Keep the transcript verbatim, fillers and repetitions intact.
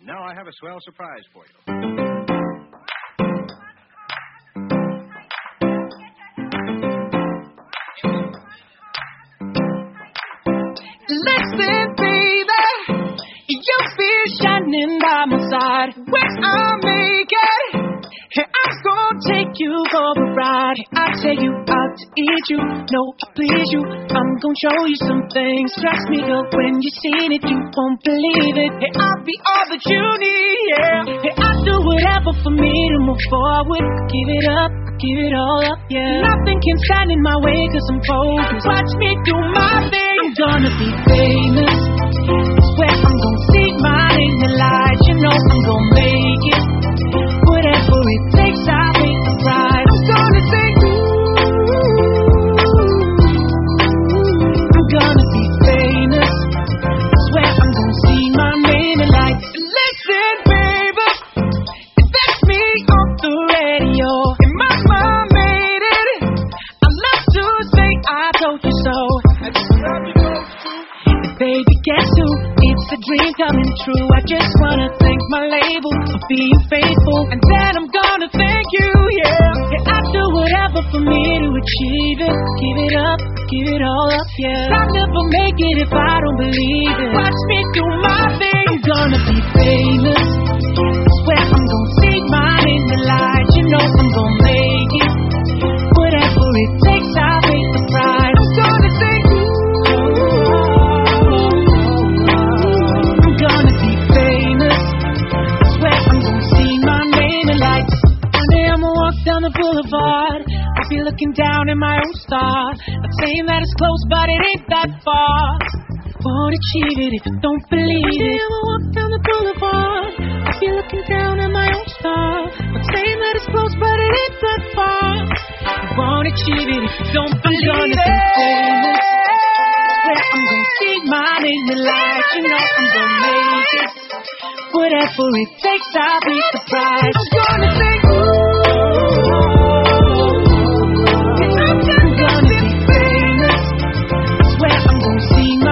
Now I have a swell surprise for you. Listen, baby, you feel shining by my side when I make it. And I'm gonna take you for a ride. I take you out to eat you, no, I please you. I'm gonna show you some things. Trust me, girl, when you seen it, you won't believe it. Hey, I'll be all that you need, yeah. Hey, I'll do whatever for me to move forward. Give it up, give it all up, yeah. Nothing can stand in my way, cause I'm focused. Watch me do my thing. I'm gonna be famous. Swear I'm gonna see my name in light. You know I'm gonna make it. Whatever it takes, I'll make the ride. I'm gonna say, ooh, I'm gonna be famous. Swear I'm gonna see my name in lights. Listen, baby, if that's me on the radio, and my mom made it, I love to say I told you so. I just love you, and baby, guess who? It's a dream coming true. I just wanna thank my label for being faithful, and then I'm gonna thank you, yeah. Yeah, I'll do whatever for me to achieve it. Give it up, give it all up, yeah. I'll never make it if I don't believe it. Watch me do my thing. I'm gonna be famous. Swear I'm gonna see my name in light. You know I'm gonna make it. Whatever it takes, I'll make the ride. I'm gonna say, down the boulevard, I'll be looking down at my own star. Not saying that it's close, but it ain't that far. Won't achieve it if you don't believe it. I'ma walk down the boulevard, I'll be looking down at my own star. Not saying that it's close, but it ain't that far. You won't achieve it if you don't believe I'm gonna it. Be famous. Swear I'm gonna see my name in light. You know I'm gonna make it. Whatever it takes, I'll be surprised. I'm gonna say, ooh. I'm gonna be famous. Swear I'm gonna see